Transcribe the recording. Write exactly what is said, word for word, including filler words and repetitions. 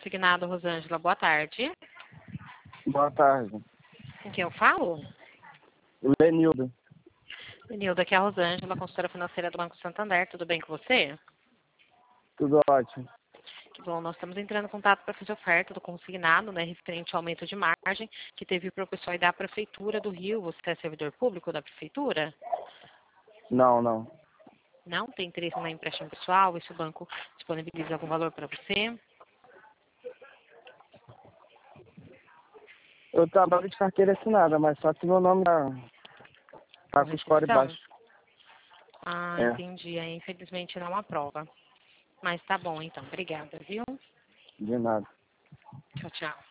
consignado, Rosângela. Boa tarde. Boa tarde. Com quem eu falo? Lenildo. Lenildo, aqui é a Rosângela, consultora financeira do Banco Santander. Tudo bem com você? Tudo ótimo. Que bom, nós estamos entrando em contato para fazer oferta do consignado, né, referente ao aumento de margem que teve para o pessoal da Prefeitura do Rio. Você é servidor público da Prefeitura? Não, não. Não? Tem interesse na empréstimo pessoal? Esse banco disponibiliza algum valor para você? Eu trabalho de carteira assinada, mas só que meu nome tá, tá com score Restrição? baixo. Ah, É. entendi. Aí, infelizmente, não aprova. Mas tá bom, então. Obrigada, viu? De nada. Tchau, tchau.